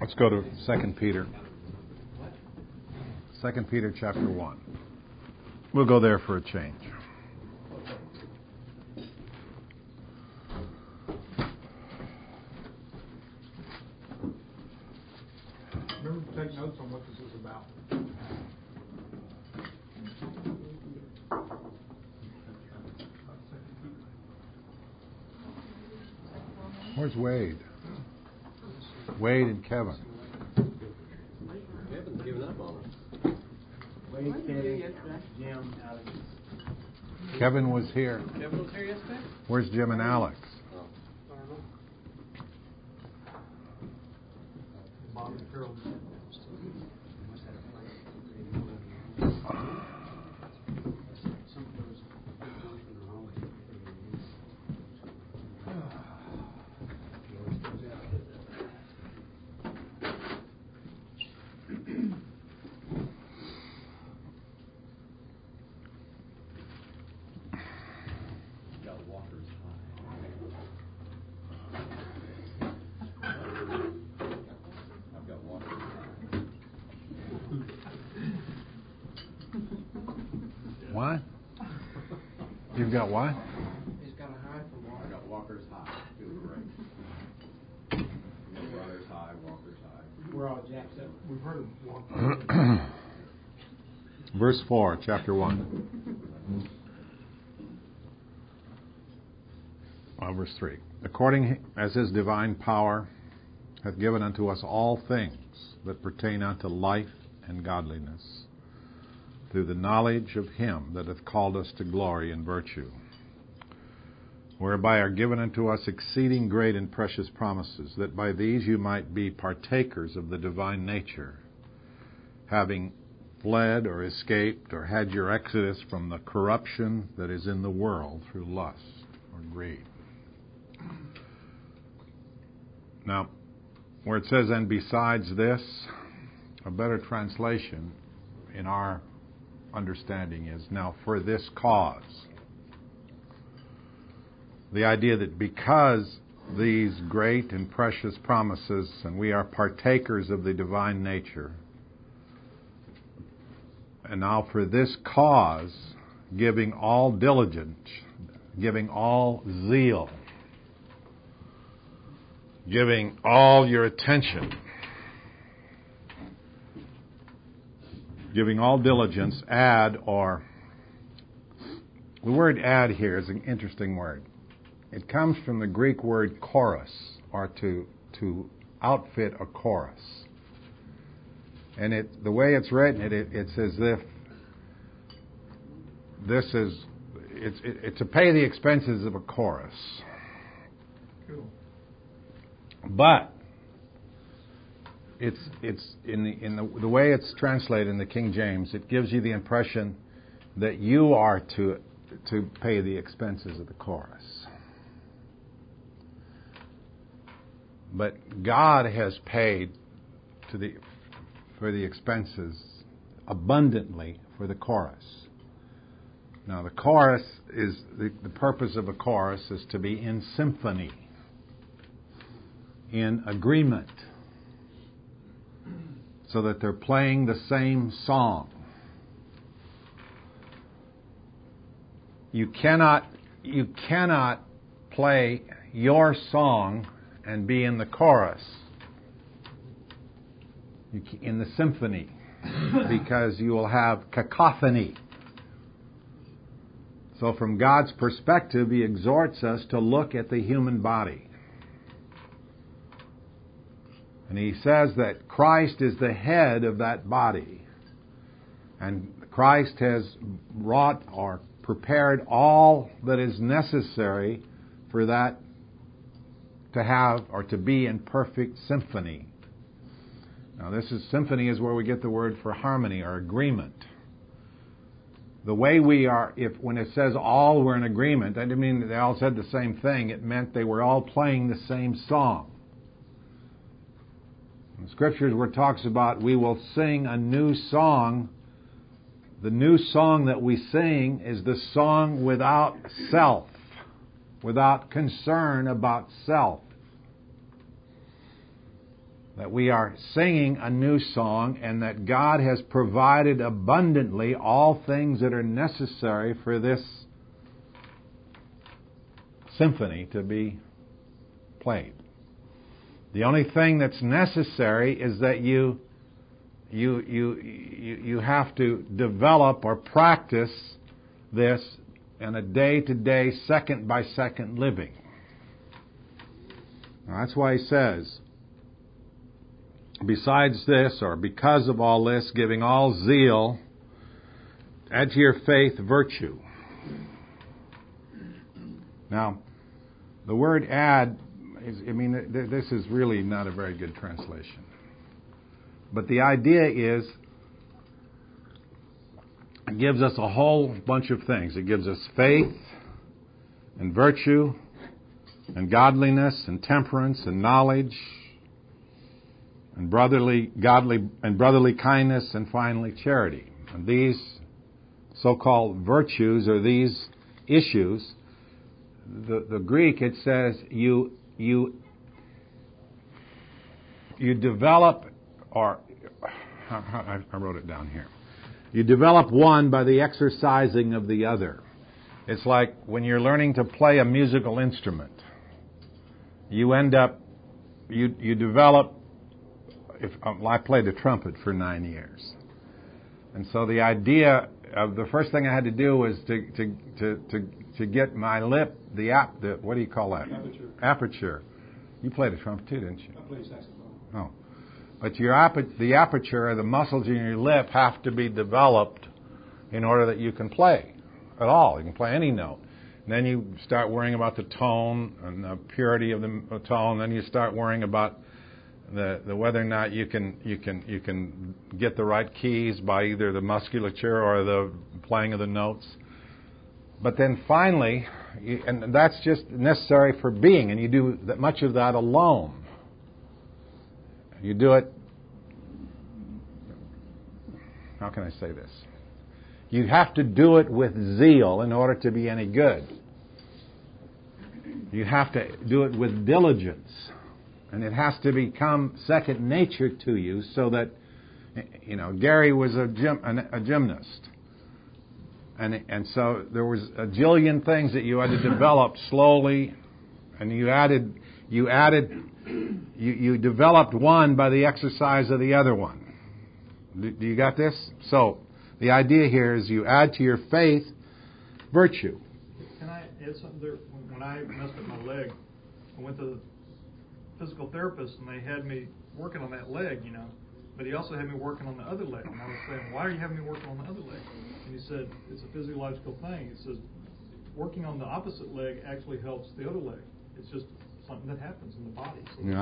Let's go to 2 Peter. 2 Peter chapter 1. We'll go there for a change. Remember to take notes on what this is about. Where's Wade? Wade and Kevin. Kevin's given up on us. Wade, Kevin, Jim, Alex. Kevin was here. Kevin was here yesterday? Where's Jim and Alex? Bob and Carol. What? You've got what? He's got a high from water. I got Walker's High. Feeling great. Walker's High, Walker's High. We're all jacked up. We've heard of one. Verse 4, chapter 1. Verse 3. According as his divine power hath given unto us all things that pertain unto life and godliness, through the knowledge of him that hath called us to glory and virtue, whereby are given unto us exceeding great and precious promises, that by these you might be partakers of the divine nature, having fled or escaped or had your exodus from the corruption that is in the world through lust or greed. Now, where it says, and besides this, a better translation in our understanding is, now for this cause. The idea that because these great and precious promises, and we are partakers of the divine nature, and now for this cause, giving all diligence, giving all zeal, giving all your attention, giving all diligence, add, or the word add here is an interesting word. It comes from the Greek word chorus, or to outfit a chorus. And the way it's written, it's as if it's to pay the expenses of a chorus. Cool. But it's in the way it's translated in the King James, it gives you the impression that you are to pay the expenses of the chorus. But God has paid for the expenses abundantly for the chorus. Now the chorus is the purpose of a chorus is to be in symphony, in agreement, so that they're playing the same song. You cannot play your song and be in the chorus, in the symphony, because you will have cacophony. So from God's perspective, He exhorts us to look at the human body. And He says that Christ is the head of that body. And Christ has wrought or prepared all that is necessary for that to have or to be in perfect symphony. Now symphony is where we get the word for harmony or agreement. The way we are, when it says all were in agreement, that didn't mean that they all said the same thing. It meant they were all playing the same song. In the Scriptures where it talks about we will sing a new song, the new song that we sing is the song without self, without concern about self. that we are singing a new song and that God has provided abundantly all things that are necessary for this symphony to be played. The only thing that's necessary is that you have to develop or practice this in a day-to-day, second-by-second living. Now, that's why he says, besides this, or because of all this, giving all zeal, add to your faith virtue. Now, the word add, this is really not a very good translation. But the idea is, it gives us a whole bunch of things. It gives us faith and virtue and godliness and temperance and knowledge and brotherly kindness and finally charity. And these so-called virtues or these issues, the Greek, it says you develop, or I wrote it down here. You develop one by the exercising of the other. It's like when you're learning to play a musical instrument. You develop. I played the trumpet for 9 years, and so the idea of the first thing I had to do was to get my lip, the what do you call that? Aperture. You played the trumpet too, didn't you? I play saxophone. Oh. But the aperture or the muscles in your lip have to be developed in order that you can play at all. You can play any note. And then you start worrying about the tone and the purity of the tone. Then you start worrying about the whether or not you can get the right keys by either the musculature or the playing of the notes. But then finally, and that's just necessary for being, and you do much of that alone. You do it, how can I say this? You have to do it with zeal in order to be any good. You have to do it with diligence. And it has to become second nature to you so that, Gary was a gymnast. And so there was a jillion things that you had to develop slowly, and you developed one by the exercise of the other one. Do you got this? So the idea here is you add to your faith virtue. Can I add something there? When I messed up my leg, I went to the physical therapist, and they had me working on that leg, but he also had me working on the other leg. And I was saying, why are you having me working on the other leg? And he said, it's a physiological thing. He says, working on the opposite leg actually helps the other leg. It's just something that happens in the body.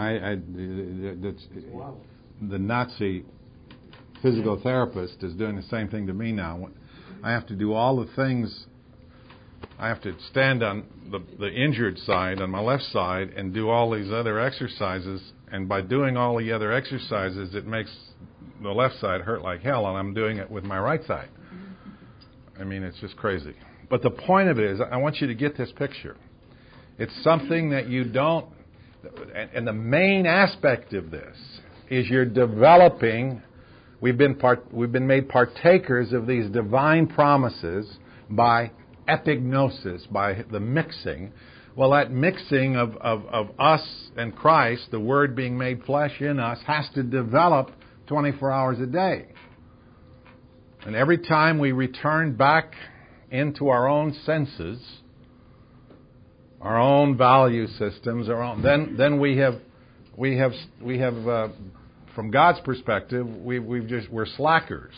So the Nazi physical therapist is doing the same thing to me now. I have to do all the things. I have to stand on the injured side, on my left side, and do all these other exercises. And by doing all the other exercises, it makes the left side hurt like hell, and I'm doing it with my right side. It's just crazy. But the point of it is, I want you to get this picture. It's something that you don't, and the main aspect of this is you're developing. We've been made partakers of these divine promises by epignosis, by the mixing. Well, that mixing of us and Christ, the Word being made flesh in us, has to develop 24 hours a day. And every time we return back into our own senses, our own value systems, then we have from God's perspective, we're slackers.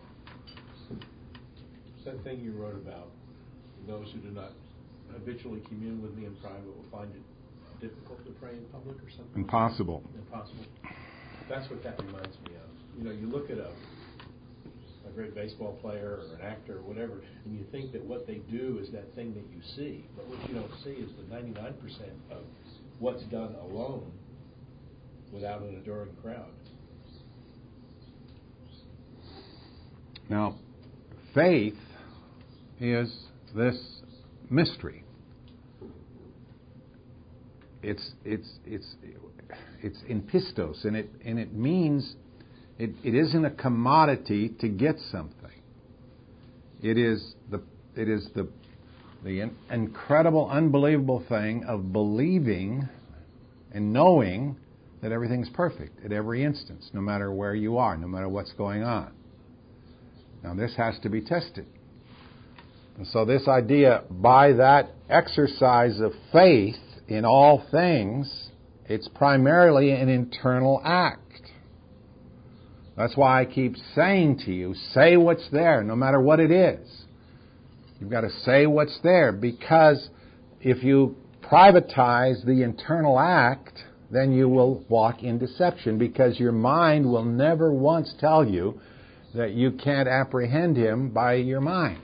That thing you wrote about, those who do not habitually commune with me in private will find it difficult to pray in public or something? Impossible. That's what that reminds me of. You look at a great baseball player or an actor or whatever, and you think that what they do is that thing that you see. But what you don't see is the 99% of what's done alone without an adoring crowd. Now, faith is this mystery. it's in pistos, and it means it isn't a commodity to get something. It is the incredible, unbelievable thing of believing and knowing that everything's perfect at every instance, no matter where you are, no matter what's going on. Now, this has to be tested. And so this idea, by that exercise of faith in all things, it's primarily an internal act. That's why I keep saying to you, say what's there, no matter what it is. You've got to say what's there, because if you privatize the internal act, then you will walk in deception, because your mind will never once tell you that you can't apprehend Him by your mind.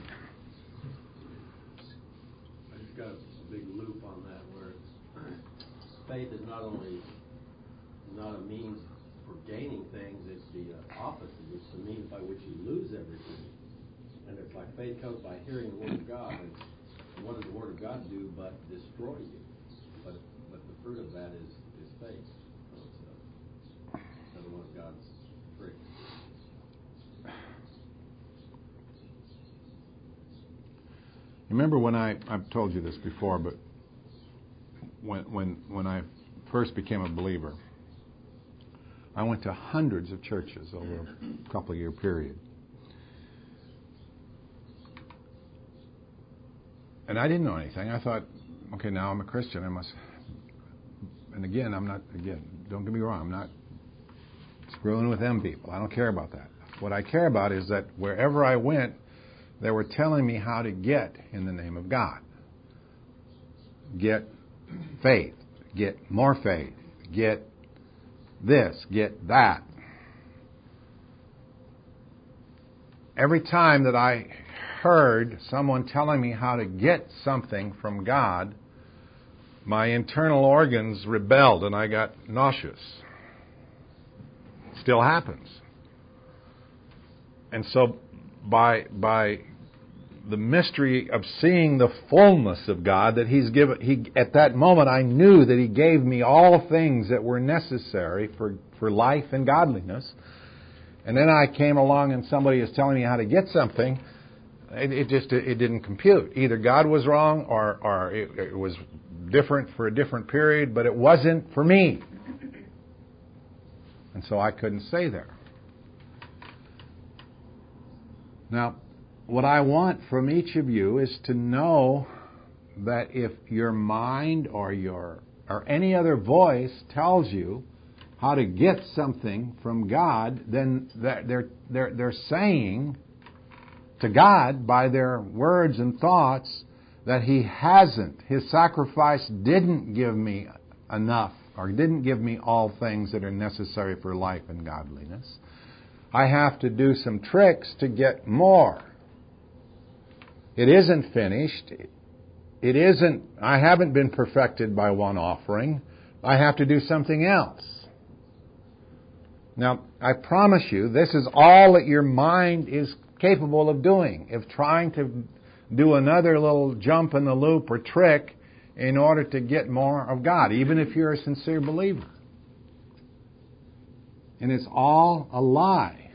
I just got a big loop on that, where faith is not only not a means for gaining things, it's the opposite. It's the means by which you lose everything. And it's like faith comes by hearing the Word of God. And what does the Word of God do but destroy you? But the fruit of that is faith. So it's another one of God's tricks. Remember when I've told you this before, but when I first became a believer, I went to hundreds of churches over a couple of year period. And I didn't know anything. I thought, okay, now I'm a Christian. I must. And again, don't get me wrong, I'm not screwing with them people. I don't care about that. What I care about is that wherever I went, they were telling me how to get in the name of God. Get faith. Get more faith. Get this. Get that. Every time that I heard someone telling me how to get something from God, my internal organs rebelled and I got nauseous. Still happens. And so by the mystery of seeing the fullness of God that He's given, at that moment I knew that He gave me all things that were necessary for life and godliness. And then I came along and somebody is telling me how to get something. It didn't compute. Either God was wrong or it was different for a different period, but it wasn't for me. And so I couldn't stay there. Now, what I want from each of you is to know that if your mind or any other voice tells you how to get something from God, then they're saying to God by their words and thoughts that He hasn't. His sacrifice didn't give me enough, or didn't give me all things that are necessary for life and godliness. I have to do some tricks to get more. It isn't finished. I haven't been perfected by one offering. I have to do something else. Now, I promise you, this is all that your mind is capable of doing, of trying to do another little jump in the loop or trick in order to get more of God, even if you're a sincere believer. And it's all a lie.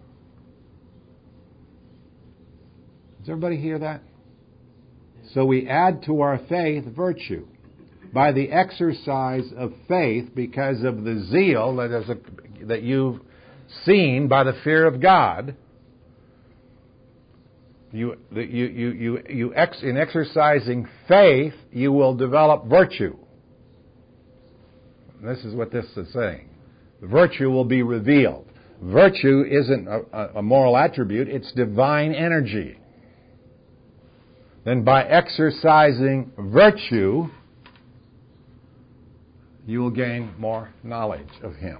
Does everybody hear that? So we add to our faith virtue by the exercise of faith because of the zeal that you've seen by the fear of God. In exercising faith, you will develop virtue. This is what this is saying. Virtue will be revealed. Virtue isn't a moral attribute, it's divine energy. Then by exercising virtue, you will gain more knowledge of Him.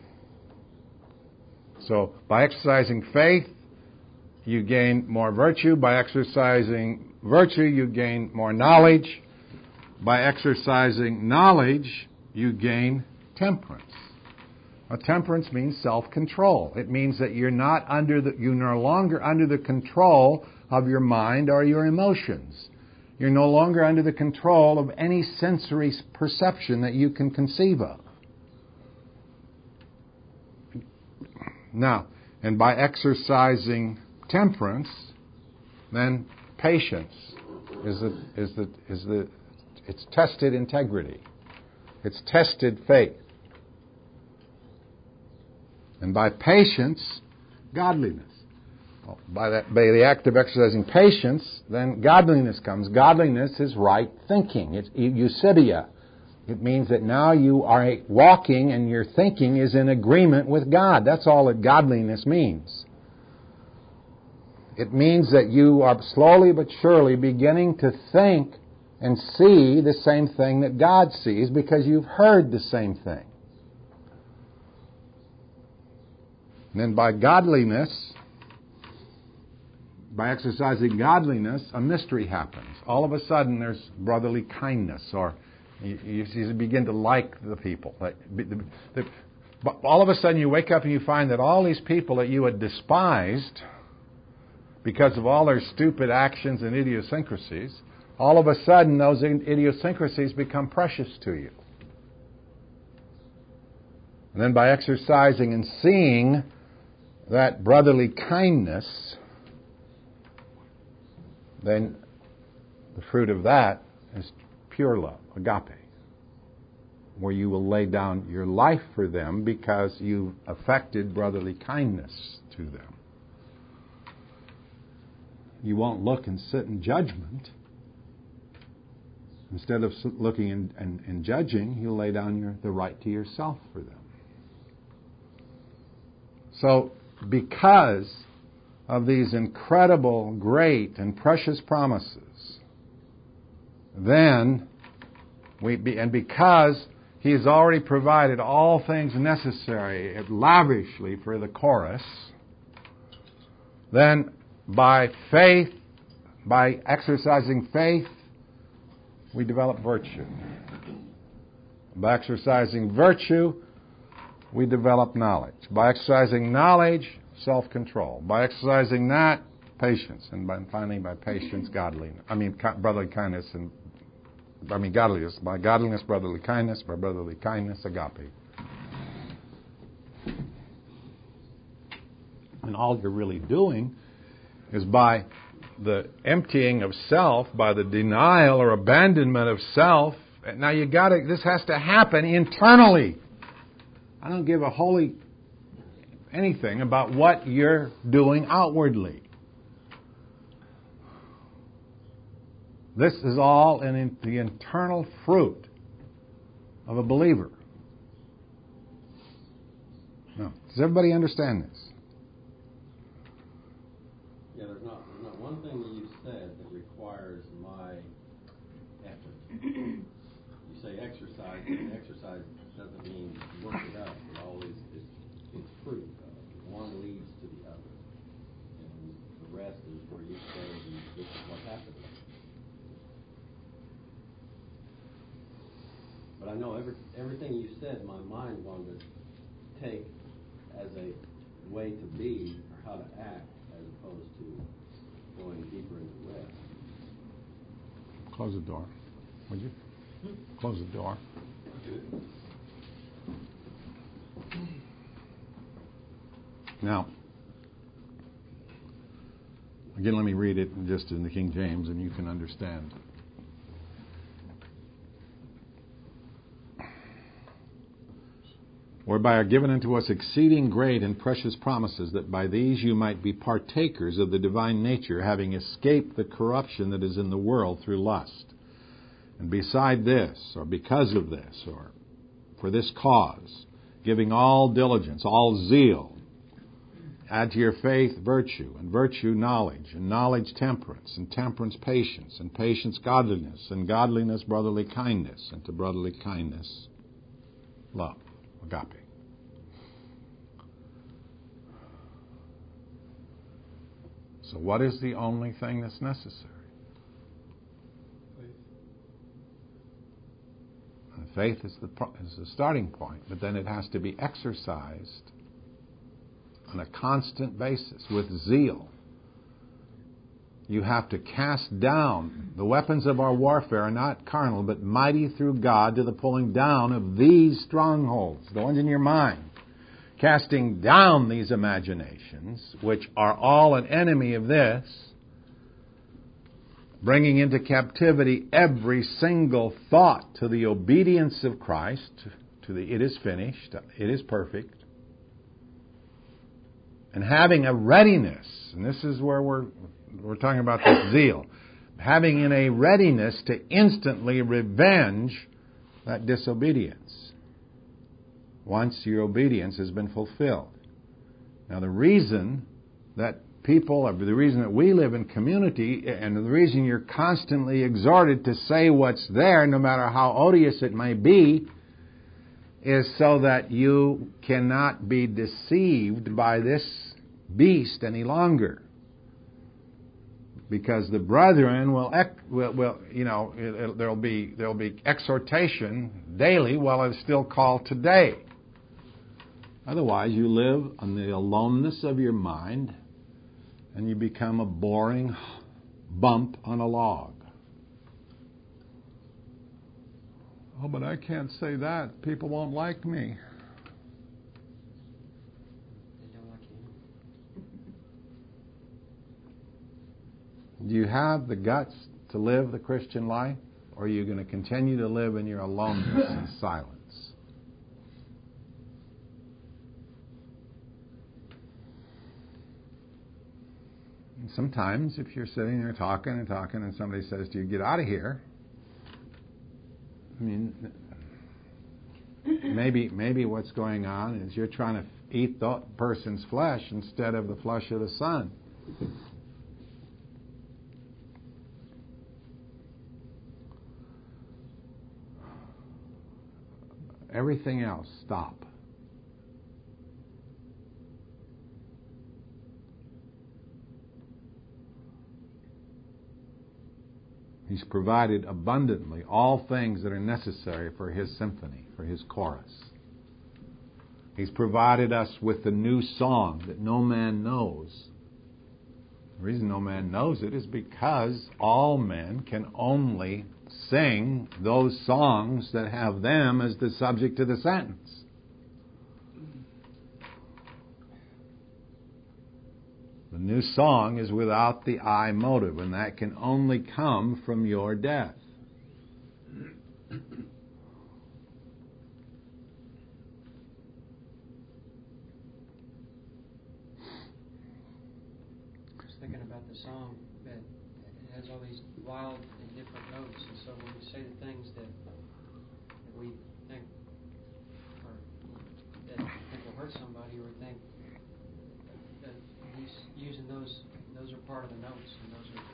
So by exercising faith, you gain more virtue. By exercising virtue, you gain more knowledge. By exercising knowledge, you gain temperance. Now, temperance means self-control. It means that you're no longer under the control of your mind or your emotions. You're no longer under the control of any sensory perception that you can conceive of. Now, and by exercising temperance, then patience it's tested integrity. It's tested faith. And by patience, godliness. By the act of exercising patience, then godliness comes. Godliness is right thinking. It's eusebia. It means that now you are walking and your thinking is in agreement with God. That's all that godliness means. It means that you are slowly but surely beginning to think and see the same thing that God sees because you've heard the same thing. And then by godliness, by exercising godliness, a mystery happens. All of a sudden there's brotherly kindness, or you begin to like the people. All of a sudden you wake up and you find that all these people that you had despised because of all their stupid actions and idiosyncrasies, all of a sudden those idiosyncrasies become precious to you. And then by exercising and seeing that brotherly kindness, then the fruit of that is pure love, agape, where you will lay down your life for them because you've affected brotherly kindness to them. You won't look and sit in judgment. Instead of looking and judging, you'll lay down the right to yourself for them. So, because of these incredible, great, and precious promises, then because He has already provided all things necessary lavishly for the chorus, then by faith, by exercising faith, we develop virtue. By exercising virtue, we develop knowledge. By exercising knowledge, self-control. By exercising that, patience. And finally, by patience, brotherly kindness. Godliness. By godliness, brotherly kindness. By brotherly kindness, agape. And all you're really doing is by the emptying of self, by the denial or abandonment of self. Now this has to happen internally. I don't give a holy anything about what you're doing outwardly. This is all in the internal fruit of a believer. Now, does everybody understand this? Yeah, there's not one thing that you said that requires my effort. You say exercise, and exercise doesn't mean work it up. It always it's fruit. One leads to the other, and the rest is where you say this is what happens. But I know everything you said, my mind wanted to take as a way to be or how to act, as opposed to going deeper into the rest. Close the door, would you? Close the door. Now, again, let me read it just in the King James, and you can understand. Whereby are given unto us exceeding great and precious promises, that by these you might be partakers of the divine nature, having escaped the corruption that is in the world through lust. And beside this, or because of this, or for this cause, giving all diligence, all zeal, add to your faith virtue, and virtue knowledge, and knowledge temperance, and temperance patience, and patience godliness, and godliness brotherly kindness, and to brotherly kindness love, agape. So what is the only thing that's necessary? And faith is the starting point, but then it has to be exercised on a constant basis with zeal. You have to cast down. The weapons of our warfare are not carnal, but mighty through God to the pulling down of these strongholds, the ones in your mind. Casting down these imaginations, which are all an enemy of this, bringing into captivity every single thought to the obedience of Christ, to the it is finished, it is perfect, and having a readiness, and this is where we're talking about this zeal, having in a readiness to instantly revenge that disobedience once your obedience has been fulfilled. Now the reason that the reason that we live in community, and the reason you're constantly exhorted to say what's there, no matter how odious it may be, is so that you cannot be deceived by this beast any longer. Because the brethren will there'll be exhortation daily while it's still called today. Otherwise, you live on the aloneness of your mind, and you become a boring bump on a log. Oh, but I can't say that. People won't like me. They don't like you. Do you have the guts to live the Christian life? Or are you going to continue to live in your aloneness and silence? And sometimes if you're sitting there talking and somebody says to you, get out of here, I mean, maybe what's going on is you're trying to eat the person's flesh instead of the flesh of the Son. Everything else, stop. He's provided abundantly all things that are necessary for His symphony, for His chorus. He's provided us with the new song that no man knows. The reason no man knows it is because all men can only sing those songs that have them as the subject of the sentence. The new song is without the I motive, and that can only come from your death. Just thinking about the song, that it has all these wild and different notes, and so when we say the things that we think will hurt somebody, or we think that he's using those are part of the notes, and those are.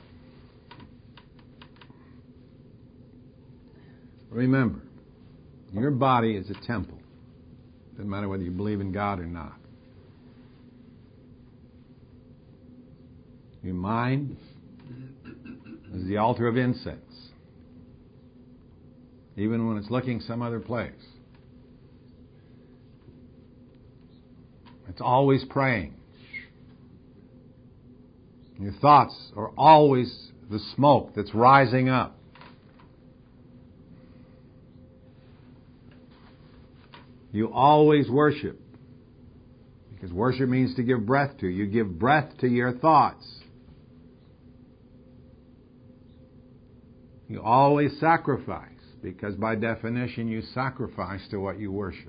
Remember, your body is a temple. Doesn't matter whether you believe in God or not. Your mind is the altar of incense, even when it's looking some other place. It's always praying. Your thoughts are always the smoke that's rising up. You always worship, because worship means to give breath to. You give breath to your thoughts. You always sacrifice, because by definition you sacrifice to what you worship.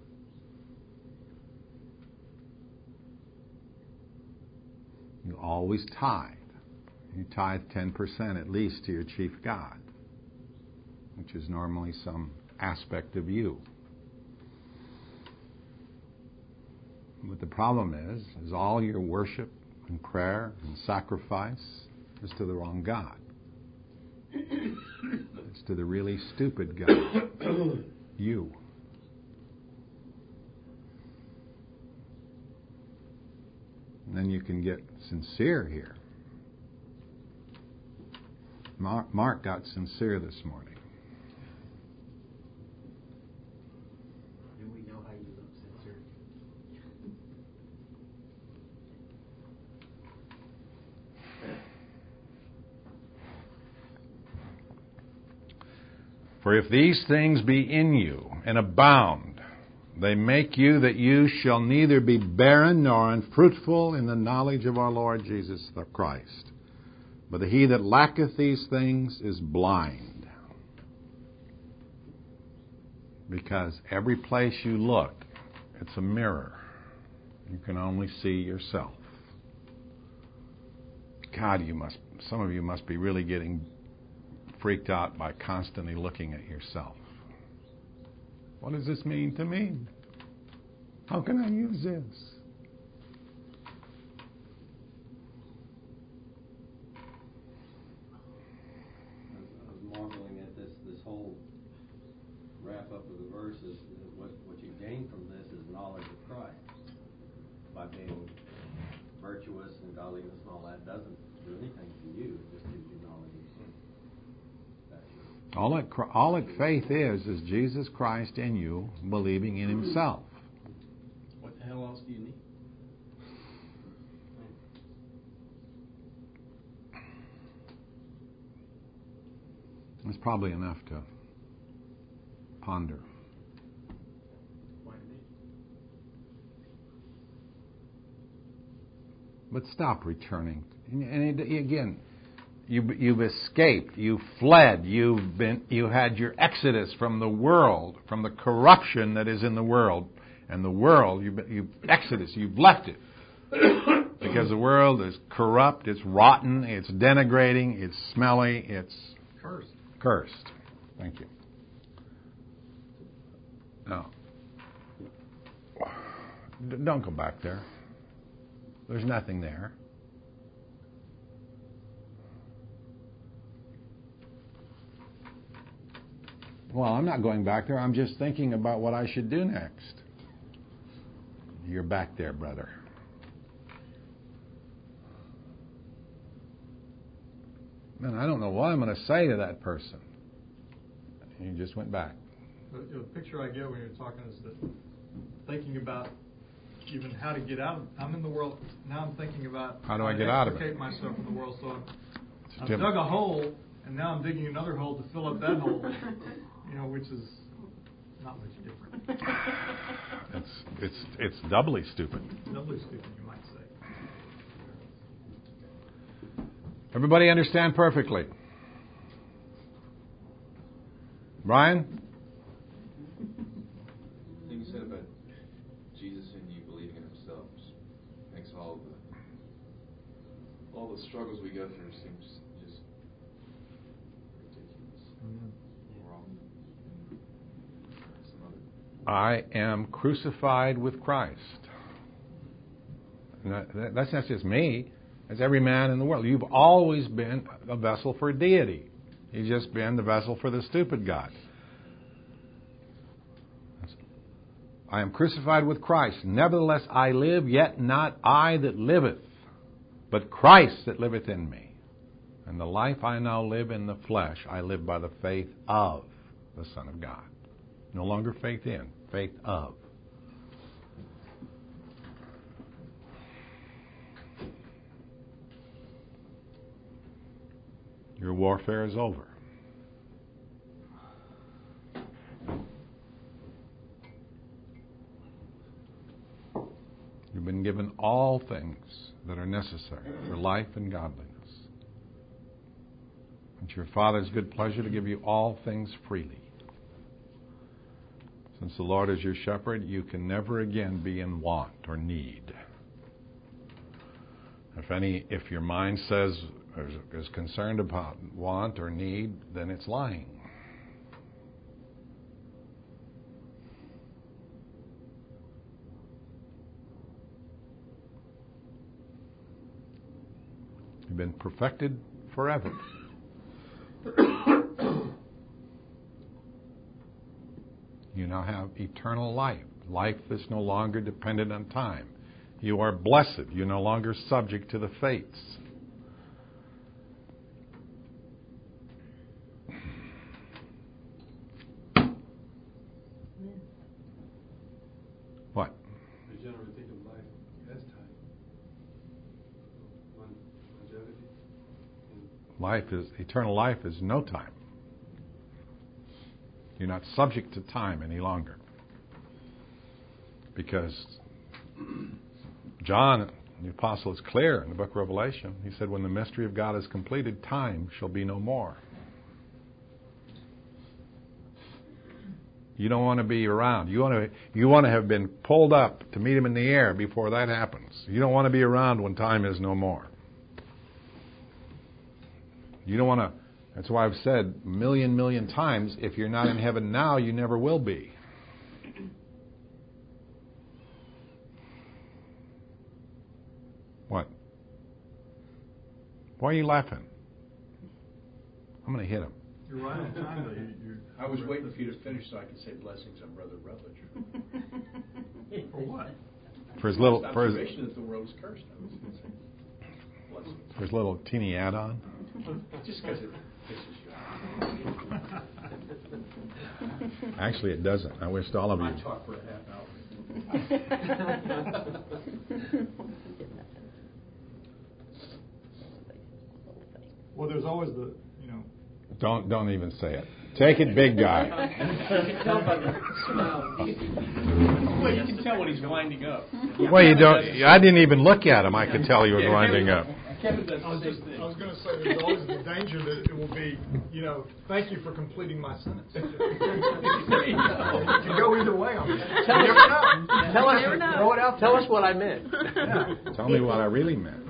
You always tithe. You tithe 10% at least to your chief God, which is normally some aspect of you. But the problem is all your worship and prayer and sacrifice is to the wrong God. It's to the really stupid God. You. And then you can get sincere here. Mark got sincere this morning. Do we know how you look sincere? For if these things be in you and abound, they make you that you shall neither be barren nor unfruitful in the knowledge of our Lord Jesus the Christ. But he that lacketh these things is blind. Because every place you look, it's a mirror. You can only see yourself. God, some of you must be really getting freaked out by constantly looking at yourself. What does this mean to me? How can I use this? I was marveling at this whole wrap up of the verses. What you gain from this is knowledge of Christ. By being virtuous and godliness and all that doesn't do anything to you. It just gives you knowledge of Him. All that faith is Jesus Christ in you, believing in Himself. What the hell else do you need? It's probably enough to ponder. But stop returning. And again, you've escaped. You fled. You had your exodus from the world, from the corruption that is in the world. And the world, you've exodus. You've left it because the world is corrupt. It's rotten. It's denigrating. It's smelly. It's cursed. Thank you. No. Don't go back there. There's nothing there. Well, I'm not going back there. I'm just thinking about what I should do next. You're back there, brother. Man, I don't know what I'm going to say to that person. You just went back. The picture I get when you're talking is that thinking about even how to get out of it. I'm in the world, now I'm thinking about how do I get out of it? Extricate myself from the world. So I've dug a hole, and now I'm digging another hole to fill up that hole, which is not much different. It's doubly stupid. Doubly stupid, you might say. Everybody understand perfectly? Brian? The thing you said about Jesus in you believing in Himself makes all the struggles we go through seem just ridiculous. Wrong. I am crucified with Christ. And that's not just me. That's every man in the world. You've always been a vessel for deity. You've just been the vessel for the stupid God. I am crucified with Christ. Nevertheless I live, yet not I that liveth, but Christ that liveth in me. And the life I now live in the flesh, I live by the faith of the Son of God. No longer faith in, faith of. Your warfare is over. You've been given all things that are necessary for life and godliness. It's your Father's good pleasure to give you all things freely. Since the Lord is your shepherd, you can never again be in want or need. If your mind says is concerned about want or need, then it's lying. You've been perfected forever. You now have eternal life. Life is no longer dependent on time. You are blessed. You're no longer subject to the fates. What? I generally think of life as time. Longevity. Eternal life is no time. You're not subject to time any longer. Because John, the apostle, is clear in the book of Revelation. He said, when the mystery of God is completed, time shall be no more. You don't want to be around. You want to have been pulled up to meet him in the air before that happens. You don't want to be around when time is no more. You don't want to. That's why I've said a million times, if you're not in heaven now, you never will be. What? Why are you laughing? I'm going to hit him. You're right on time, though. I was waiting for you to finish so I could say blessings on Brother Rutledge. For what? For his little, observation that the world is cursed. I was going to say blessings. For his little teeny add-on. Just because it pisses you off. Actually, it doesn't. I wish all of you. I talk for a half hour. Well, there's always the, Don't even say it. Take it, big guy. You can tell by the smile. Well, you can tell when he's winding up. Well, you don't. I didn't even look at him. I could tell he was winding up. Kevin does I was going to say there's always the danger that it will be, thank you for completing my sentence. It can go either way on that. Tell us what I meant. Tell me what I really meant.